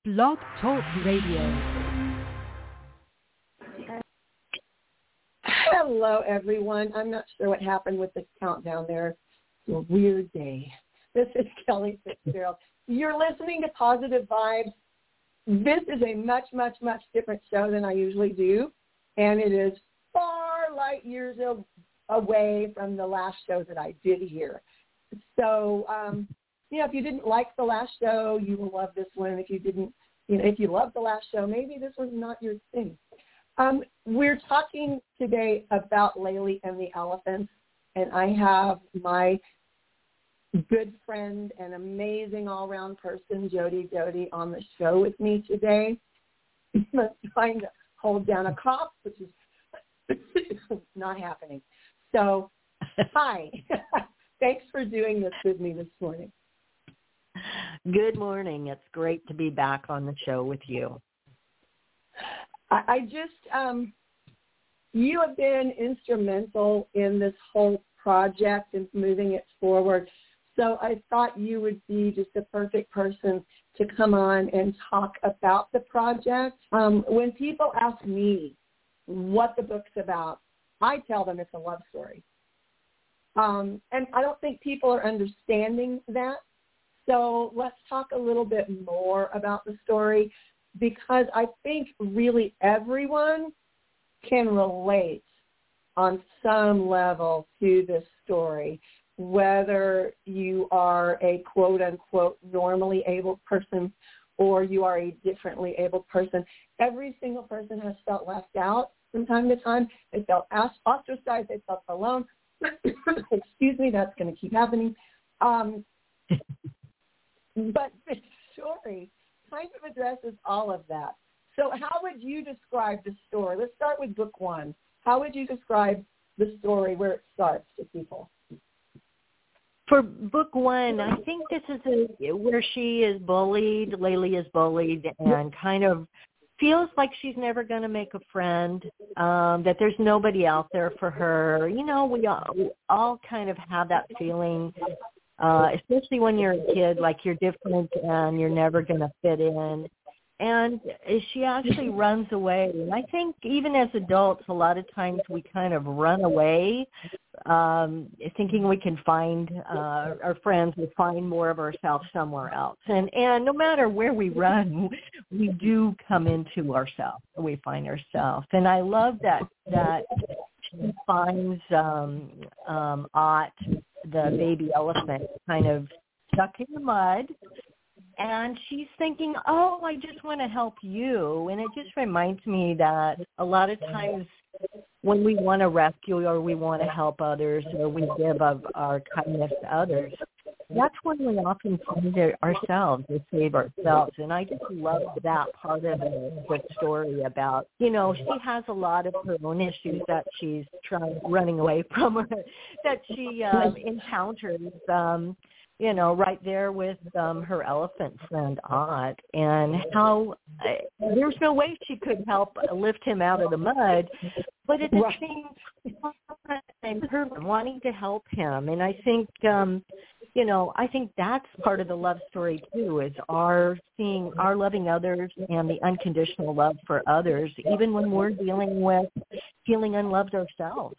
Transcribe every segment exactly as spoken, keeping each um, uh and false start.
Blog Talk Radio. Hello, everyone. I'm not sure what happened with the countdown there. It's a weird day. This is Kelly Fitzgerald. You're listening to Positive Vibes. This is a much, much, much different show than I usually do, and it is far light years away from the last show that I did here. So, um, you know, if you didn't like the last show, you will love this one. If you didn't, you know, if you loved the last show, maybe this one's not your thing. Um, we're talking today about Laylee and the elephants, and I have my good friend and amazing all-around person, Jody Jody, on the show with me today. I'm trying to hold down a cough, which is not happening. So, hi. Thanks for doing this with me this morning. Good morning. It's great to be back on the show with you. I, I just, um, you have been instrumental in this whole project and moving it forward. So I thought you would be just the perfect person to come on and talk about the project. Um, when people ask me what the book's about, I tell them it's a love story. Um, and I don't think people are understanding that. So let's talk a little bit more about the story, because I think really everyone can relate on some level to this story, whether you are a quote-unquote normally abled person or you are a differently abled person. Every single person has felt left out from time to time. They felt ostracized. They felt alone. Excuse me, that's going to keep happening. Um, but the story kind of addresses all of that. So how would you describe the story? Let's start with book one. How would you describe the story where it starts to people? For book one, I think this is a, where she is bullied, Laylee is bullied, and kind of feels like she's never going to make a friend, um, that there's nobody out there for her. You know, we all, we all kind of have that feeling, uh, especially when you're a kid, like you're different and you're never going to fit in. And she actually runs away. And I think even as adults, a lot of times we kind of run away, um, thinking we can find uh, our friends, we'll find more of ourselves somewhere else. And and no matter where we run, we do come into ourselves. We find ourselves. And I love that that she finds um, um, Ott, the baby elephant, kind of stuck in the mud. And she's thinking, oh, I just want to help you. And it just reminds me that a lot of times when we want to rescue or we want to help others or we give of our kindness to others, that's when we often find it ourselves to save ourselves. And I just love that part of the, the story about, you know, she has a lot of her own issues that she's trying running away from, that she um, encounters, um you know, right there with um, her elephant friend, Ott, and how uh, there's no way she could help lift him out of the mud, but at the right. same time, her wanting to help him. And I think, um, you know, I think that's part of the love story, too, is our seeing, our loving others and the unconditional love for others, even when we're dealing with feeling unloved ourselves.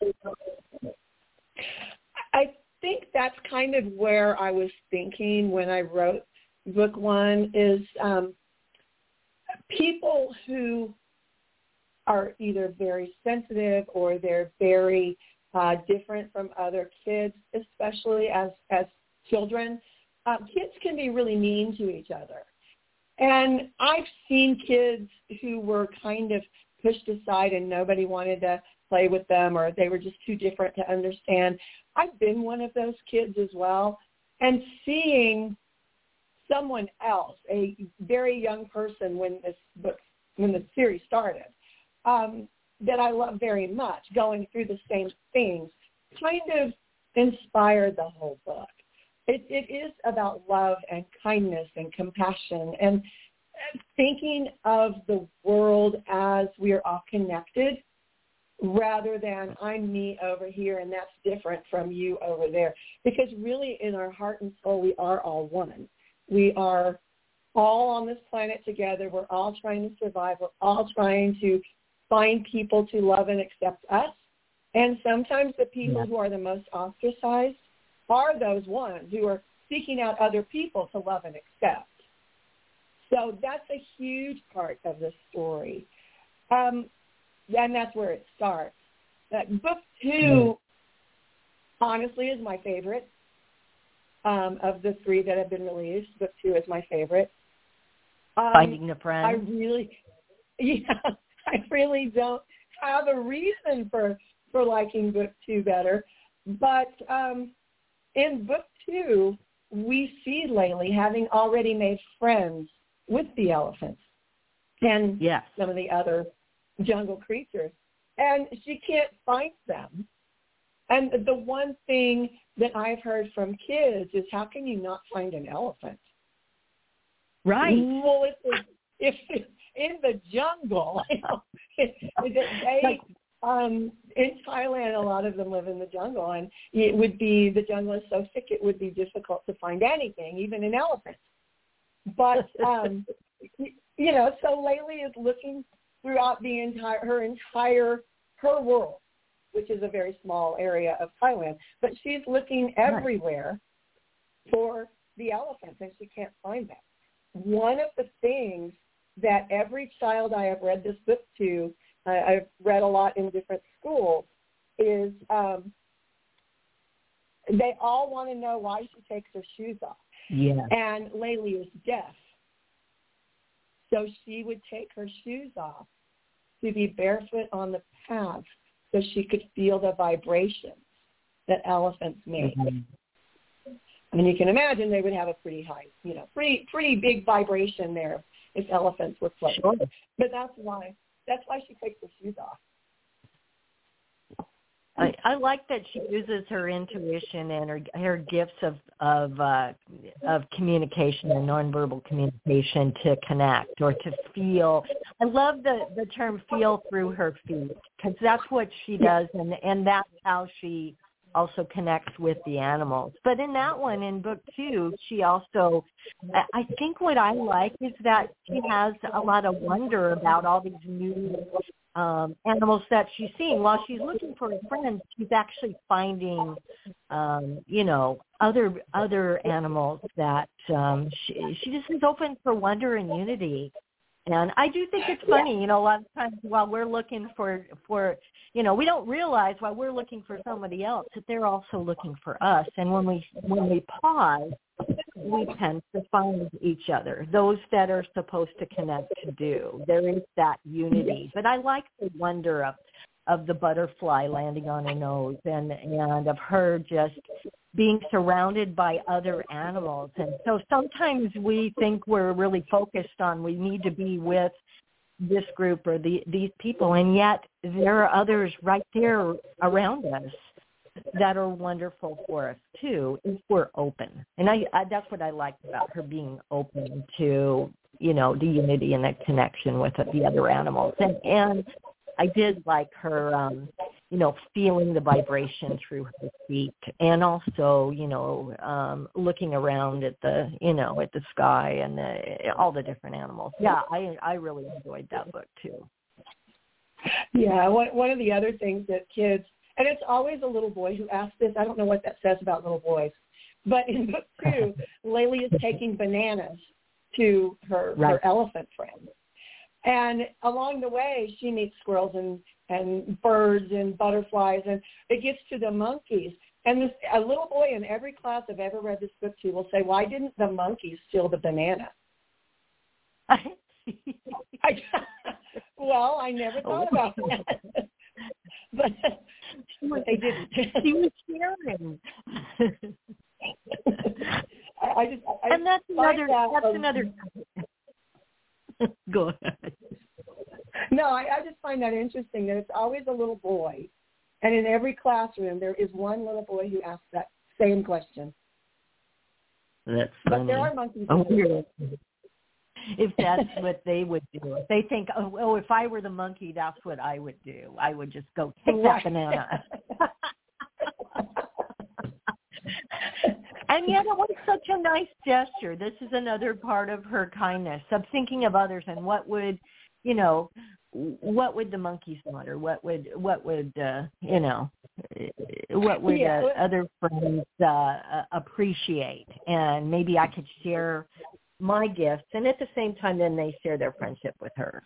I I think that's kind of where I was thinking when I wrote book one is um, people who are either very sensitive or they're very uh, different from other kids, especially as, as children. Um, kids can be really mean to each other. And I've seen kids who were kind of pushed aside and nobody wanted to play with them or they were just too different to understand. I've been one of those kids as well. And seeing someone else, a very young person when this book, when the series started, um, that I love very much, going through the same things, kind of inspired the whole book. It, it is about love and kindness and compassion and thinking of the world as we are all connected rather than I'm me over here and that's different from you over there. Because really in our heart and soul, we are all one. We are all on this planet together. We're all trying to survive. We're all trying to find people to love and accept us. And sometimes the people who are the most ostracized are those ones who are seeking out other people to love and accept. So that's a huge part of the story. Um, and that's where it starts. That book two, honestly, is my favorite um, of the three that have been released. Book two is my favorite. Um, Finding a Friend. I really, yeah, I really don't have a reason for, for liking book two better. But um, in book two, we see Laylee having already made friends with the elephants and yes. some of the other jungle creatures. And she can't find them. And the one thing that I've heard from kids is, how can you not find an elephant? Right. Well, if, if, if in the jungle, you know, they, um, in Thailand, a lot of them live in the jungle, and it would be, the jungle is so thick it would be difficult to find anything, even an elephant. But, um, you know, so Laylee is looking throughout the entire, her entire, her world, which is a very small area of Thailand, but she's looking everywhere right. for the elephants, and she can't find them. One of the things that every child I have read this book to, uh, I've read a lot in different schools, is um, they all want to know why she takes her shoes off. Yeah. And Laylee is deaf. So she would take her shoes off to be barefoot on the path so she could feel the vibrations that elephants make. Mm-hmm. I mean, you can imagine they would have a pretty high, you know, pretty pretty big vibration there if elephants were floating. Sure. But that's why that's why she takes her shoes off. I, I like that she uses her intuition and her her gifts of of uh, of communication and nonverbal communication to connect or to feel. I love the, the term "feel through her feet" because that's what she does, and and that's how she also connects with the animals. But in that one, in book two, she also, I think what I like is that she has a lot of wonder about all these new um, animals that she's seeing. While she's looking for a friend, she's actually finding, um, you know, other other animals that um, she, she just is open for wonder and unity. And I do think it's funny, you know, a lot of times while we're looking for, for, you know, we don't realize while we're looking for somebody else that they're also looking for us. And when we when we pause, we tend to find each other, those that are supposed to connect to do. There is that unity. But I like the wonder of, of the butterfly landing on her nose and, and of her just being surrounded by other animals. And so sometimes we think we're really focused on we need to be with this group or the, these people, and yet there are others right there around us that are wonderful for us too if we're open. And I, I that's what I like about her, being open to, you know, the unity and the connection with the other animals. And, and I did like her, um, you know, feeling the vibration through her feet, and also, you know, um, looking around at the, you know, at the sky and the, all the different animals. Yeah, I I really enjoyed that book too. Yeah, one one of the other things that kids, and it's always a little boy who asks this. I don't know what that says about little boys, but in book two, Laylee is taking bananas to her right. her elephant friend. And along the way, she meets squirrels and, and birds and butterflies, and it gets to the monkeys. And this, a little boy in every class I've ever read this book to will say, why didn't the monkeys steal the banana? I, well, I never thought about that. but, but they didn't. She was sharing. I, I just, I and that's another, that that's of, another Go ahead. No, I, I just find that interesting that it's always a little boy. And in every classroom, there is one little boy who asks that same question. That's but funny. there are monkeys. Oh, if that's what they would do. If they think, oh, oh, if I were the monkey, that's what I would do. I would just go take right. that banana. And yet it was such a nice gesture. This is another part of her kindness, of thinking of others and what would, you know, what would the monkeys want, or what would, what would, uh, you know, what would yeah. uh, other friends uh, appreciate. And maybe I could share my gifts, and at the same time, then they share their friendship with her.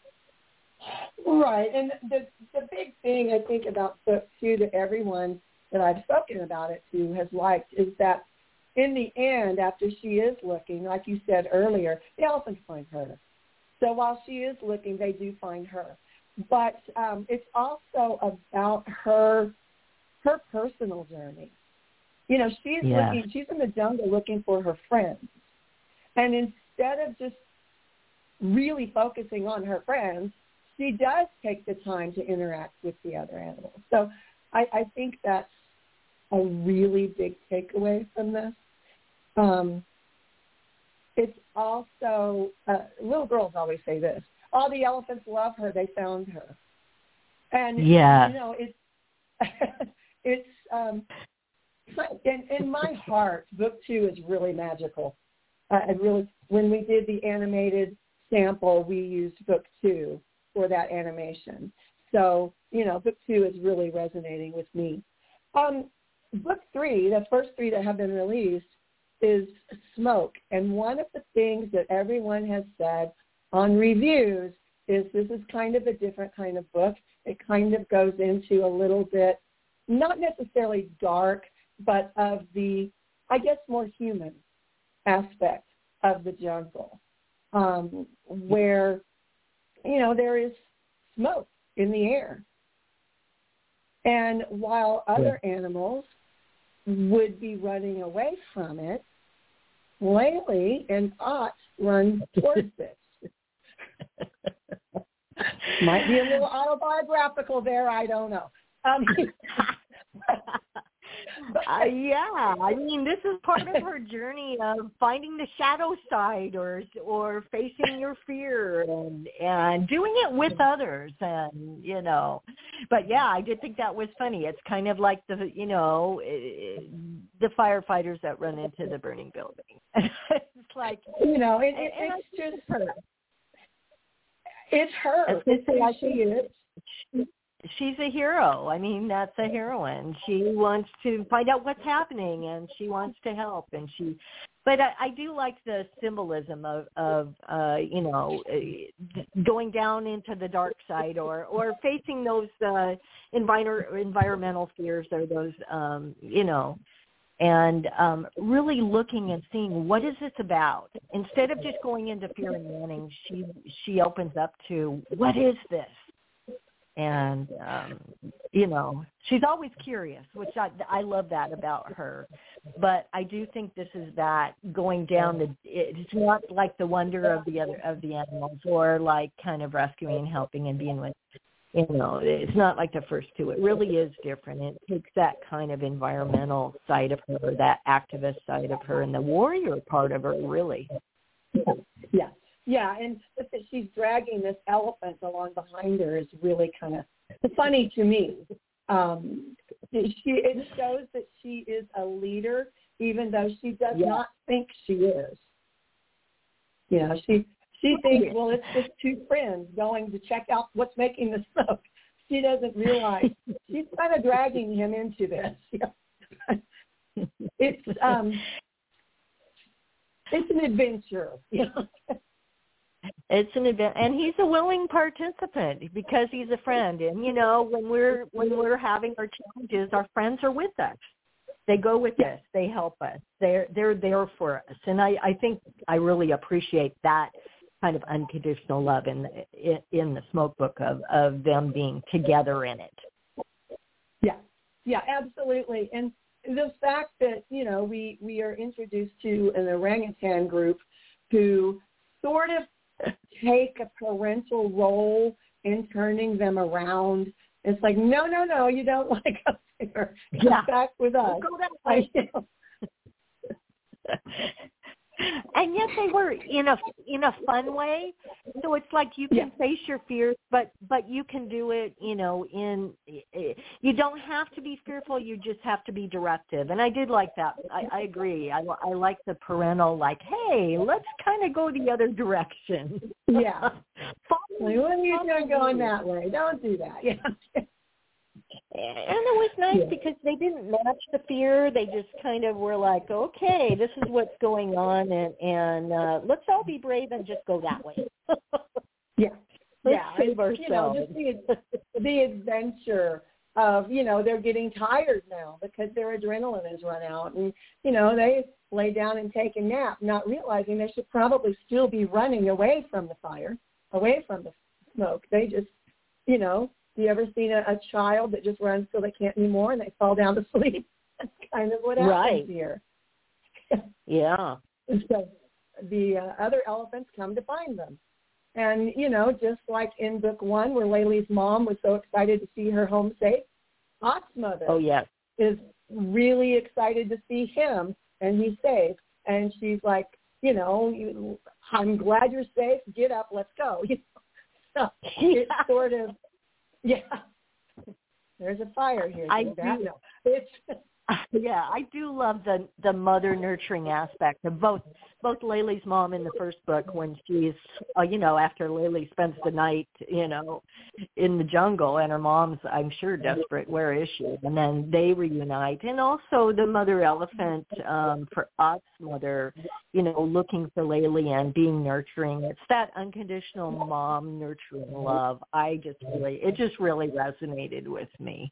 Right. And the the big thing I think about book two that everyone that I've spoken about it to has liked is that in the end, after she is looking, like you said earlier, the elephants find her. So while she is looking, they do find her. But um, it's also about her her personal journey. You know, she's Yeah. looking, she's in the jungle looking for her friends. And instead of just really focusing on her friends, she does take the time to interact with the other animals. So I, I think that's a really big takeaway from this. Um, it's also, uh, little girls always say this, all the elephants love her, they found her. And, yeah. you know, it's, it's, um, in, in my heart, book two is really magical. Uh, I really, when we did the animated sample, we used book two for that animation. So, you know, book two is really resonating with me. Um, book three, the first three that have been released, is Smoke. And one of the things that everyone has said on reviews is this is kind of a different kind of book. It kind of goes into a little bit, not necessarily dark, but of the, I guess, more human aspect of the jungle, um, where, you know, there is smoke in the air. And while other yeah. animals would be running away from it, Laylee and Ott run towards it. Might be a little autobiographical there, I don't know. Um, uh, yeah, I mean, this is part of her journey of finding the shadow side, or or facing your fear, and and doing it with others, and you know. But yeah, I did think that was funny. It's kind of like the you know the firefighters that run into the burning building. It's like you know, it, and, it, and it's it's just her. It's her. It's who she is. She, she's a hero. I mean, that's a heroine. She wants to find out what's happening, and she wants to help. And she, but I, I do like the symbolism of, of uh, you know, going down into the dark side, or, or facing those uh, envir- environmental fears, or those, um, you know, and um, really looking and seeing what is this about. Instead of just going into fear and wanting, she she opens up to what is this. And, um, you know, she's always curious, which I, I love that about her. But I do think this is that going down the, it's not like the wonder of the other, of the animals, or like kind of rescuing and helping and being with, you know, it's not like the first two. It really is different. It takes that kind of environmental side of her, that activist side of her, and the warrior part of her, really. Yeah. Yeah, and that she's dragging this elephant along behind her is really kind of funny to me. Um, she it shows that she is a leader, even though she does yeah. not think she is. You know, she she thinks, well, it's just two friends going to check out what's making the smoke. She doesn't realize she's kind of dragging him into this. Yeah. It's um, it's an adventure. You know? It's an event, and he's a willing participant because he's a friend. And you know, when we're when we're having our challenges, our friends are with us. They go with us. They help us. They're they're there for us. And I, I think I really appreciate that kind of unconditional love in the, in the Smoke book of, of them being together in it. Yeah, yeah, absolutely. And the fact that you know we we are introduced to an orangutan group who sort of take a parental role in turning them around. It's like, no, no, no, you don't want to go there. Come yeah. back with us. Go that way. I, you know. And yet they were in a in a fun way. So it's like you can Yeah. face your fears, but but you can do it, you know, in you don't have to be fearful. You just have to be directive. And I did like that. I, I agree. I, I like the parental, like, hey, let's kind of go the other direction. Yeah. Follow- Like, what are you follow doing going me. that way? Don't do that. Yeah. And it was nice Yeah. because they didn't match the fear. They just kind of were like, okay, this is what's going on, and, and uh, let's all be brave and just go that way. Yeah. Let's Yeah. save And, you know, ourselves. just the, the adventure of, you know, they're getting tired now because their adrenaline has run out. And, you know, they lay down and take a nap, not realizing they should probably still be running away from the fire, away from the smoke. They just, you know, you ever seen a, a child that just runs till they can't anymore and they fall down to sleep? That's kind of what happens Right. here. Yeah. And so the uh, other elephants come to find them. And, you know, just like in book one where Laylee's mom was so excited to see her home safe, Ot's mother Oh, yes. is really excited to see him and he's safe. And she's like, you know, you, I'm glad you're safe. Get up. Let's go. You know? So it's sort of, yeah, there's a fire here. I Do that? do. No, it's, Yeah, I do love the the mother nurturing aspect of both both Laylee's mom in the first book when she's, uh, you know, after Laylee spends the night, you know, in the jungle and her mom's, I'm sure, desperate. Where is she? And then they reunite. And also the mother elephant um, for Ot's mother, you know, looking for Laylee and being nurturing. It's that unconditional mom nurturing love. I just really, it just really resonated with me.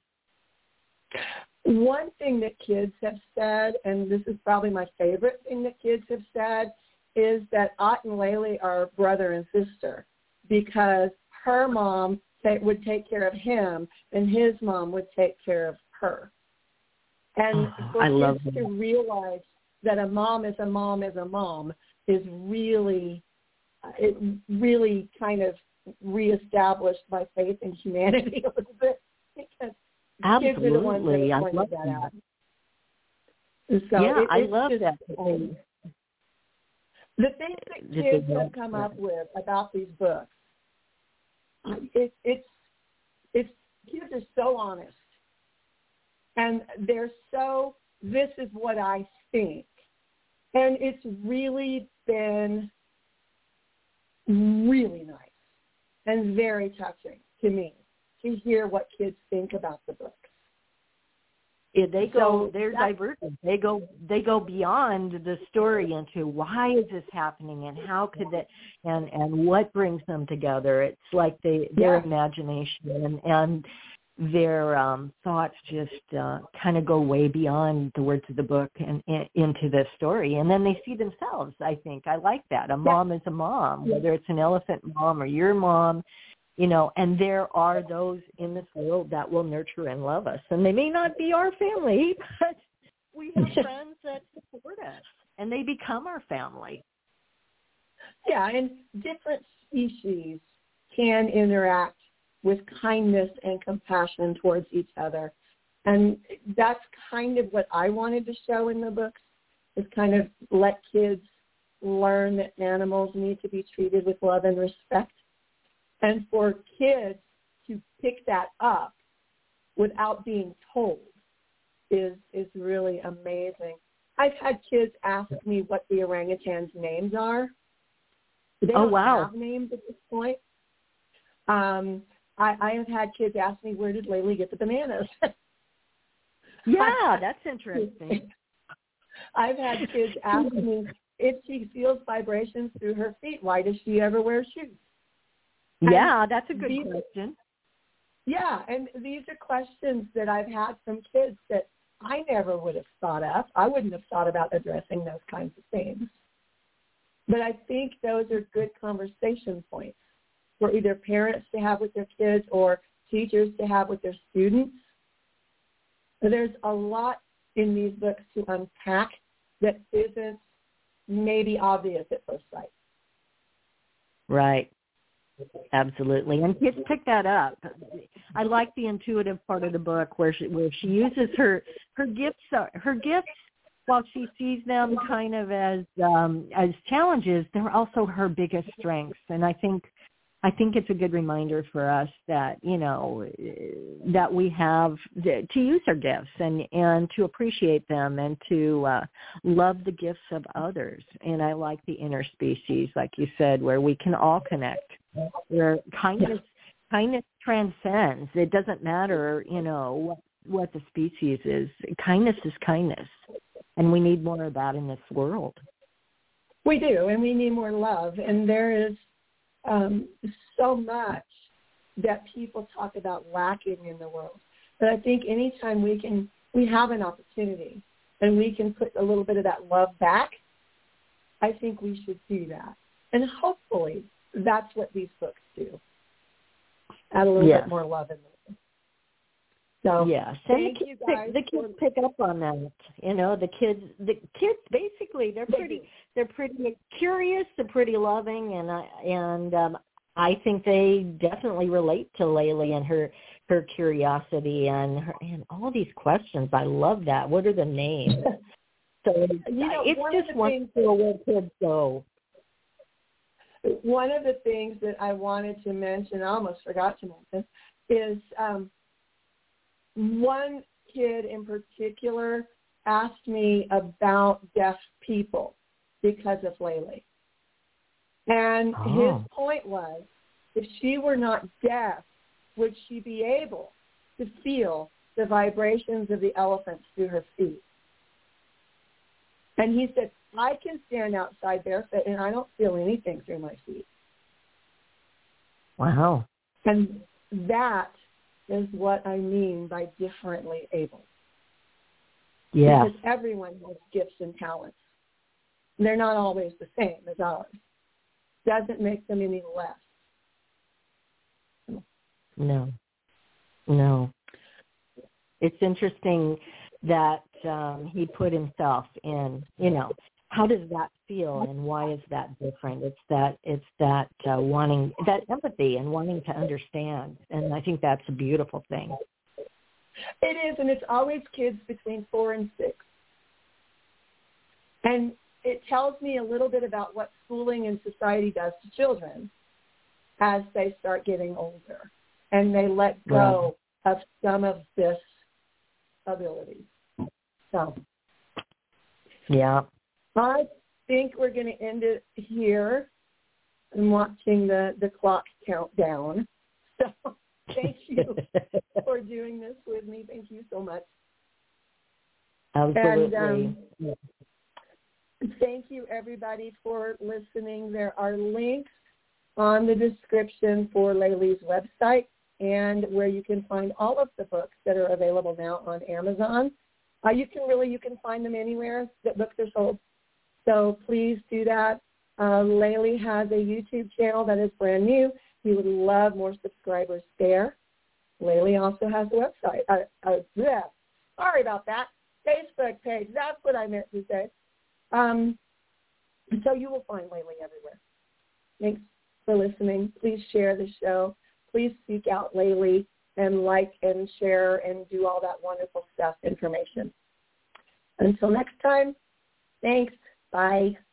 one thing that kids have said, and this is probably my favorite thing that kids have said, is that Ot and Laylee are brother and sister because her mom ta- would take care of him and his mom would take care of her. And Oh, for I kids love to that. realize that a mom is a mom is a mom is really, it really kind of reestablished my faith in humanity a little bit because kids are the ones that Absolutely. I have pointed love that that. out. And so Yeah, it, I it's love just, that. um, the things that That they kids have don't- come up with about these books, it, it's it's kids are so honest, and they're so, this is what I think, and it's really been really nice and very touching to me to hear what kids think about the books. Yeah, they go. So They're that- divergent. They go. They go beyond the story into why is this happening and how could that and and what brings them together. It's like they their Yeah. imagination and and their um, thoughts just uh, kind of go way beyond the words of the book and, and into the story, and then they see themselves. I think I like that. A mom is a mom, whether it's an elephant mom or your mom. You know, and there are those in this world that will nurture and love us. And they may not be our family, but we have friends that support us, and they become our family. Yeah, and different species can interact with kindness and compassion towards each other. And that's kind of what I wanted to show in the books, is kind of let kids learn that animals need to be treated with love and respect. And for kids to pick that up without being told is is really amazing. I've had kids ask me what the orangutans' names are. They Oh, don't wow. have names at this point. Um, I, I have had kids ask me, where did Laylee get the bananas? Yeah, that's interesting. I've had kids ask me if she feels vibrations through her feet, why does she ever wear shoes? Yeah, that's a good these, question. Yeah, and these are questions that I've had from kids that I never would have thought of. I wouldn't have thought about addressing those kinds of things. But I think those are good conversation points for either parents to have with their kids or teachers to have with their students. There's a lot in these books to unpack that isn't maybe obvious at first sight. Right. Absolutely, and kids pick that up. I like the intuitive part of the book where she where she uses her her gifts. Are, her gifts while she sees them kind of as um, as challenges, they're also her biggest strengths. And I think I think it's a good reminder for us that, you know, that we have to use our gifts and, and to appreciate them and to uh, love the gifts of others. And I like the interspecies, like you said, where we can all connect, where kindness, kindness transcends. It doesn't matter, you know, what, what the species is. Kindness is kindness. And we need more of that in this world. We do, and we need more love. And there is um, so much that people talk about lacking in the world. But I think anytime we can, we have an opportunity and we can put a little bit of that love back, I think we should do that. And hopefully that's what these books do. Add a little yes. bit more love in them. So yes, and the kids, pick, the kids pick up on that. You know, the kids, the kids basically they're pretty, they're pretty curious, they're pretty loving, and I and um, I think they definitely relate to Laylee and her her curiosity and her, and all these questions. I love that. What are the names? So you know, it's one just wonderful where kids go. One of the things that I wanted to mention, I almost forgot to mention, is. Um, One kid in particular asked me about deaf people because of Laylee. And oh. his point was, if she were not deaf, would she be able to feel the vibrations of the elephants through her feet? And he said, I can stand outside barefoot and I don't feel anything through my feet. Wow. And that is what I mean by differently able. Yeah. Because everyone has gifts and talents. They're not always the same as ours. Doesn't make them any less. No. No. It's interesting that um, he put himself in, you know, how does that feel and why is that different? It's that it's that uh, wanting, that empathy and wanting to understand. And I think that's a beautiful thing. It is, and it's always kids between four and six. And it tells me a little bit about what schooling and society does to children as they start getting older and they let go right. of some of this ability. So, yeah. I think we're going to end it here. I'm watching the, the clock count down. So thank you for doing this with me. Thank you so much. Absolutely. And um, thank you, everybody, for listening. There are links on the description for Laylee's website and where you can find all of the books that are available now on Amazon. Uh, you can really, you can find them anywhere that books are sold. So please do that. Uh, Laylee has a YouTube channel that is brand new. We would love more subscribers there. Laylee also has a website. Uh, uh, yeah, sorry about that. Facebook page. That's what I meant to say. Um, so you will find Laylee everywhere. Thanks for listening. Please share the show. Please seek out Laylee and like and share and do all that wonderful stuff, information. Until next time, thanks. Bye.